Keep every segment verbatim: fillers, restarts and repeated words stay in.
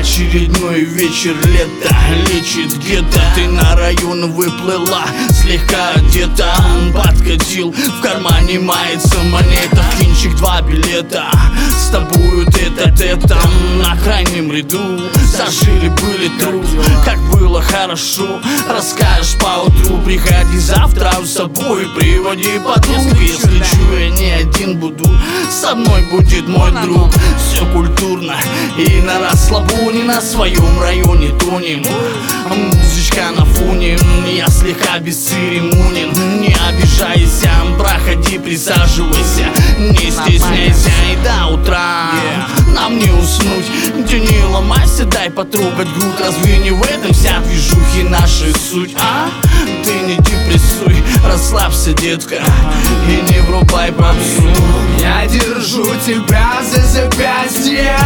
Очередной вечер лета лечит гетто. Ты на район выплыла, слегка одета. Он подкатил, в кармане мается монета. Кинчик, два билета, с тобою тет-а-тетом. На крайнем ряду зажили были труп. Как было хорошо, расскажешь поутру. Приходи завтра с собой, приводи подруг. Если чую, я не один буду, со мной будет мой друг. Все культурно и на расслабоне. На своем районе тонем. Музычка на фоне, я слегка бесцеремонен. Не обижайся, проходи, присаживайся. Не стесняйся, и до утра нам не уснуть. Где не ломайся, дай потрогать грудь. Разве не в этом вся движухи наша суть, а? Ты не депрессуй, расслабься, детка, и не врубай попсу. Я держу тебя за запястье,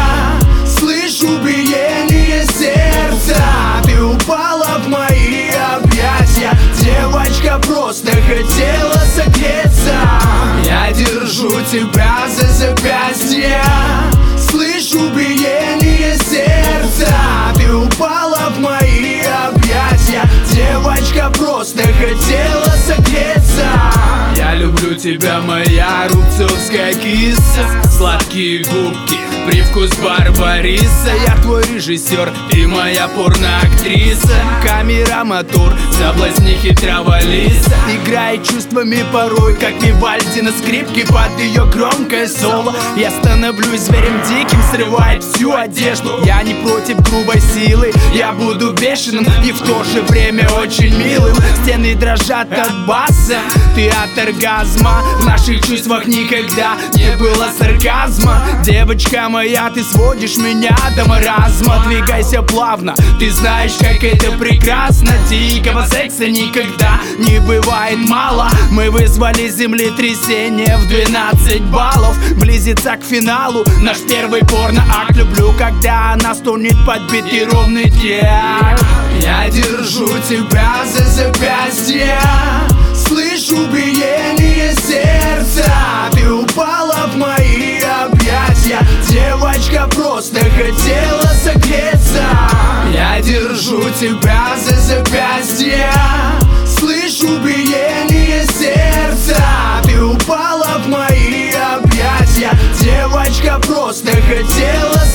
слышу биение сердца. Ты упала в мои объятия, девочка просто хотела согреться. Я держу тебя за запястье, слышу биение сердца. Ты упала в мои объятия, девочка просто хотела согреться. Я люблю тебя, моя рубцовская киса. Сладкие губки, привкус барбариса. Я твой режиссер, ты моя порноактриса. Камера, мотор, соблазни хитрого лиса. Играй чувствами порой, как Вивальди на скрипке. Под ее громкое соло я становлюсь зверем диким, срывает всю одежду. Я не против грубой силы, я буду бешеным и в то же время очень милым. Стены дрожат от баса, ты от оргазма. В наших чувствах никогда не было сарказма. Девочка моя, ты сводишь меня до маразма. Двигайся плавно, ты знаешь, как это прекрасно. Дикого секса никогда не бывает мало. Мы вызвали землетрясение в двенадцать баллов. Близится к финалу наш первый порно-акт. Люблю, когда она стонет под битый ровный трек. Я держу тебя за запястье, слышу биение сердца. Ты упала в мои объятия, девочка просто хотела согреться. Я держу тебя за запястье, слышу биение сердца. Ты упала в мои объятия, девочка просто хотела